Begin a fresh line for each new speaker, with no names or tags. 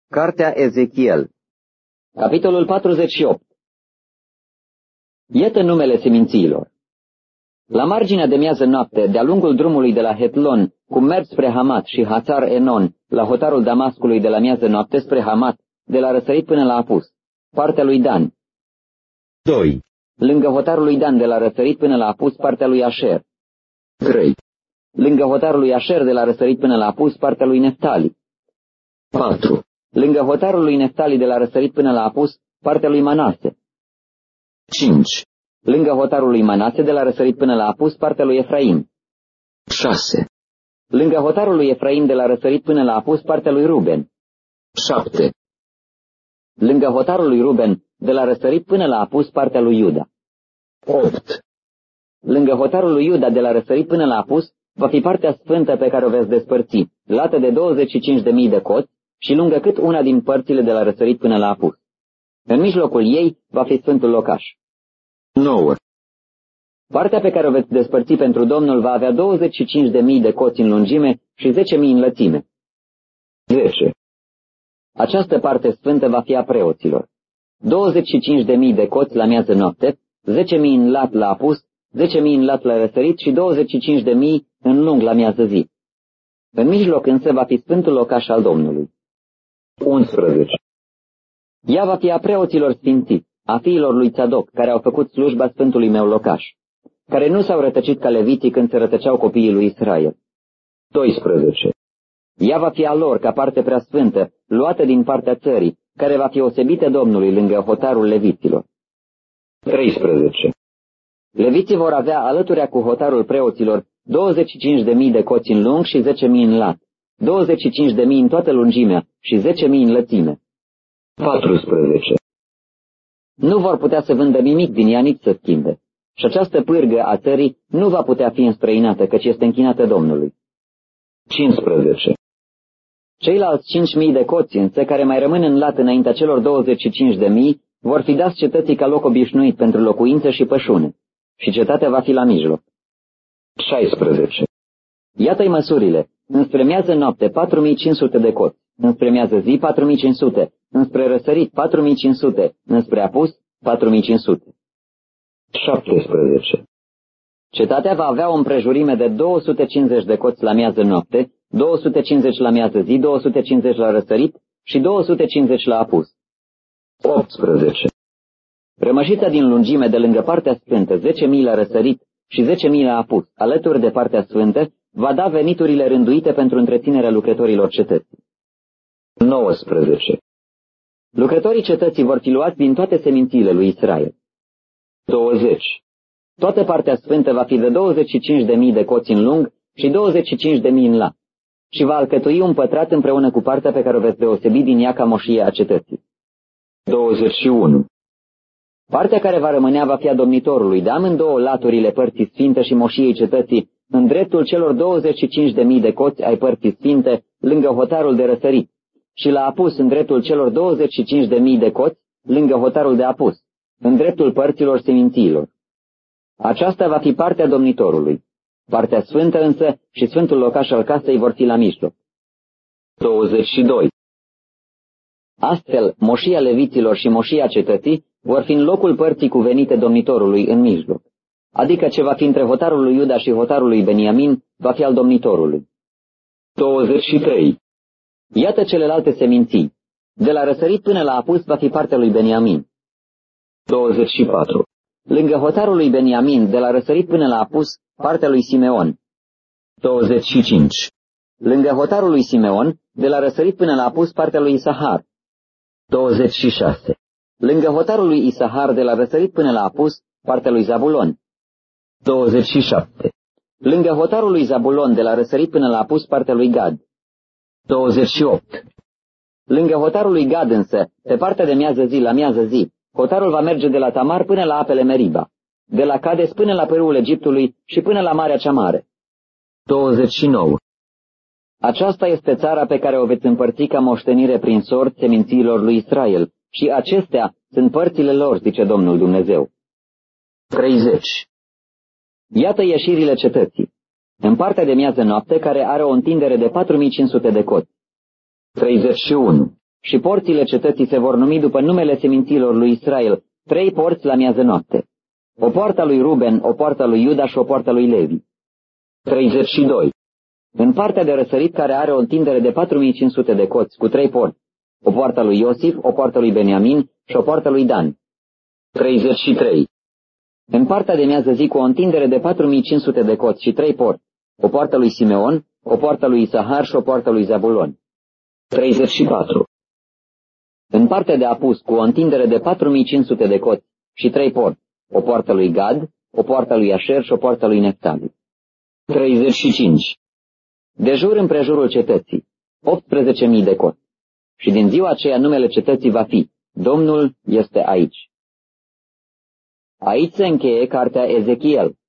Cartea Ezechiel.
Capitolul 48. Iată numele semințiilor. La marginea de miază noapte, de-a lungul drumului de la Hetlon, cum merg spre Hamat și Hațar Enon, la hotarul Damascului de la miază noapte spre Hamat, de la răsărit până la apus, partea lui Dan.
2.
Lângă hotarul lui Dan de la răsărit până la apus, partea lui Asher.
3.
Lângă hotarul lui Asher de la răsărit până la apus, partea lui Neftali.
4.
Lângă hotarul lui Neftali de la răsărit până la apus, partea lui Manase.
5.
Lângă hotarul lui Manase de la răsărit până la apus, partea lui Efraim.
6.
Lângă hotarul lui Efraim de la răsărit până la apus, partea lui Ruben.
7.
Lângă hotarul lui Ruben de la răsărit până la apus, partea lui Iuda.
8.
Lângă hotarul lui Iuda de la răsărit până la apus va fi partea sfântă pe care o veți despărți, lată de 25.000 de coți și lungă cât una din părțile de la răsărit până la apus. În mijlocul ei va fi sfântul locaș.
9.
Partea pe care o veți despărți pentru Domnul va avea 25.000 de coți în lungime și 10.000 în lățime.
10.
Această parte sfântă va fi a preoților. 25.000 de coți la miază noapte, 10.000 în lat la apus, 10.000 în lat la răsărit și 25.000 în lung la miază zi. În mijloc însă va fi sfântul locaș al Domnului.
11.
Ea va fi a preoților sfințiți, a fiilor lui Țadoc, care au făcut slujba sfântului meu locaș, care nu s-au rătăcit ca leviții când se rătăceau copiii lui Israel.
12.
Ea va fi a lor ca parte prea sfântă, luată din partea țării, care va fi osebită Domnului lângă hotarul leviților.
13.
Leviții vor avea alăturea cu hotarul preoților 25.000 de coți în lung și 10.000 în lat, 25.000 în toată lungimea și 10.000 în lățime.
14.
Nu vor putea să vândă nimic din ea, nici să schimbe. Și această pârgă a țării nu va putea fi înstrăinată, căci este închinată Domnului.
15.
Ceilalți 5.000 de coți însă, care mai rămân în lat înaintea celor 25.000, vor fi dați cetății ca loc obișnuit pentru locuință și pășune, și cetatea va fi la mijloc.
16.
Iată-i măsurile. Înspre miază noapte 4.500 de coți, înspre miază zi 4.500, înspre răsărit 4.500, înspre apus 4.500.
17.
Cetatea va avea o împrejurime de 250 de coți la miază noapte, 250 la miază zi, 250 la răsărit și 250 la apus.
18.
Rămășița din lungime de lângă partea sfântă, 10.000 la răsărit și 10.000 la apus, alături de partea sfântă, va da veniturile rânduite pentru întreținerea lucrătorilor cetății.
19.
Lucrătorii cetății vor fi luați din toate semințiile lui Israel.
20.
Toată partea sfântă va fi de 25.000 de coți în lung și 25.000 în lat, și va alcătui un pătrat împreună cu partea pe care o veți deosebi din ea ca moșie a cetății.
21.
Partea care va rămânea va fi a domnitorului, de amândouă laturile părții sfinte și moșiei cetății, în dreptul celor 25.000 de coți ai părții sfinte, lângă hotarul de răsărit, și l-a apus în dreptul celor 25.000 de coți, lângă hotarul de apus, în dreptul părților semințiilor. Aceasta va fi partea domnitorului. Partea sfântă însă și sfântul locaș al casei vor fi la mijloc.
22.
Astfel, moșia leviților și moșia cetății vor fi în locul părții cuvenite domnitorului în mijloc, adică ce va fi între hotarul lui Iuda și hotarul lui Beniamin va fi al domnitorului.
23.
Iată celelalte seminții. De la răsărit până la apus va fi partea lui Beniamin.
24.
Lângă hotarul lui Beniamin, de la răsărit până la apus, partea lui Simeon.
25.
Lângă hotarul lui Simeon, de la răsărit până la apus, partea lui Isahar.
26.
Lângă hotarul lui Isahar, de la răsărit până la apus, partea lui Zabulon.
27.
Lângă hotarul lui Zabulon, de la răsărit până la apus, partea lui Gad.
28.
Lângă hotarul lui Gad însă, pe partea de miază zi la miază zi, hotarul va merge de la Tamar până la apele Meriba, de la Cades până la pârâul Egiptului și până la Marea cea Mare.
29.
Aceasta este țara pe care o veți împărți ca moștenire prin sort semințiilor lui Israel, și acestea sunt părțile lor, zice Domnul Dumnezeu.
30.
Iată ieșirile cetății, în partea de miază noapte, care are o întindere de 4.500 de coți.
31.
și porțile cetății se vor numi după numele seminților lui Israel, 3 porți la miază noapte. O poartă a lui Ruben, o poartă a lui Iuda și o poartă a lui Levi.
32.
În partea de răsărit, care are o întindere de 4500 de coți, cu 3 porți, o poartă a lui Iosif, o poartă a lui Beniamin și o poartă a lui Dan.
33.
În partea de miază zi, cu o întindere de 4500 de coți și 3 porți, o poartă a lui Simeon, o poartă a lui Isahar și o poartă a lui Zabulon.
34.
În partea de apus, cu o întindere de 4500 de coți și 3 porți, o poartă a lui Gad, o poartă a lui Asher și o poartă a lui Neftali.
35.
De jur împrejurul cetății, 18.000 de coți. Și din ziua aceea numele cetății va fi: Domnul este aici. Aici se încheie cartea Ezechiel.